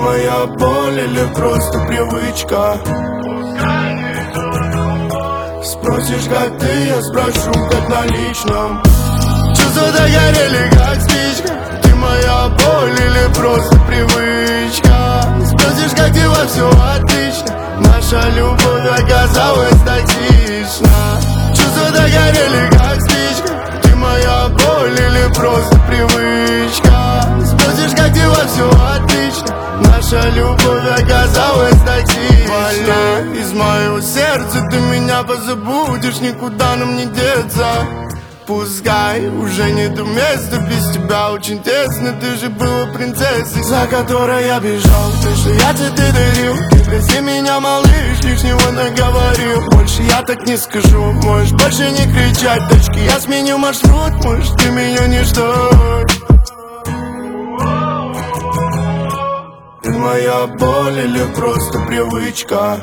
моя боль или просто привычка? Спросишь, как ты, я спрошу, как на личном. Чувства догорели, как спичка. Ты моя боль или просто привычка? Спросишь, как дела, все отлично. Наша любовь оказалась токсична. Чувства догорели, как спичка. Ты моя боль или просто привычка? Спросишь, как дела, все отлично. Наша любовь оказалась токсична. Больна из моего сердца, ты меня позабудешь, никуда нам не деться. Пускай уже нету места, без тебя очень тесно. Ты же была принцессой, за которой я бежал. Ты, что я тебе дарил, ты прости меня, малыш, лишнего наговорил. Больше я так не скажу, можешь больше не кричать. Точки, я сменю маршрут, можешь ты меня не ждать. Ты моя боль или просто привычка?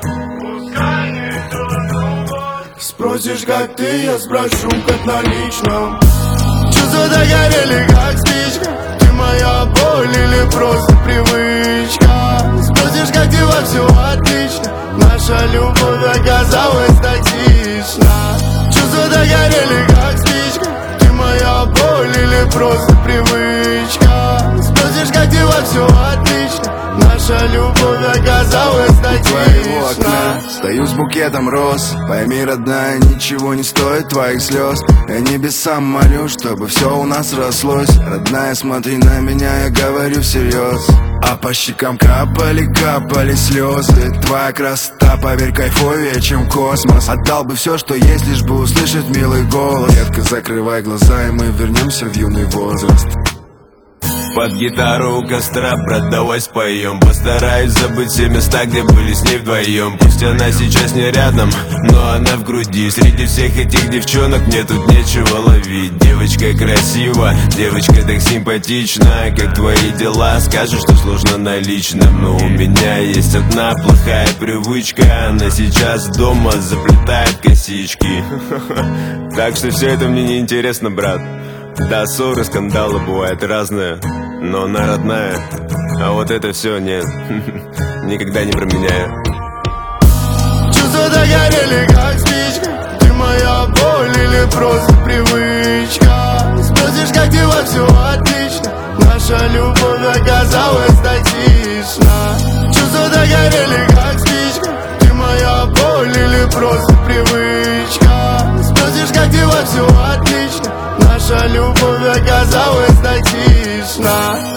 Спросишь, как ты, я спрошу, как на личном. Чувства догорели, как спичка. Ты моя боль или просто привычка? Спросишь, как дела, все отлично. Наша любовь оказалась токсична. Чувства догорели, как спичка. Ты моя боль или просто привычка? Спросишь, как дела, все отлично. Наша любовь оказалась токсична. Стою с букетом роз. Пойми, родная, ничего не стоит твоих слез. Я небесам молю, чтобы все у нас рослось. Родная, смотри на меня, я говорю всерьез. А по щекам капали слезы. Твоя красота, поверь, кайфовее, чем космос. Отдал бы все, что есть, лишь бы услышать милый голос. Детка, закрывай глаза, и мы вернемся в юный возраст. Под гитару у костра, брат, давай споем. Постараюсь забыть все места, где были с ней вдвоем. Пусть она сейчас не рядом, но она в груди. Среди всех этих девчонок мне тут нечего ловить. Девочка красива, девочка так симпатична. Как твои дела? Скажешь, что сложно на личном. Но у меня есть одна плохая привычка. Она сейчас дома заплетает косички. Так что все это мне не интересно, брат. Да, ссоры, скандалы бывают разные, но она родная. А вот это все нет, никогда не променяю. Чувства догорели, как спичка. Ты моя боль или просто привычка? Спросишь, как дела, все отлично. Наша любовь оказалась токсична. Чувства догорели, как спичка. Ты моя боль или просто привычка? Спросишь, как дела, все отлично. Наша любовь оказалась токсична.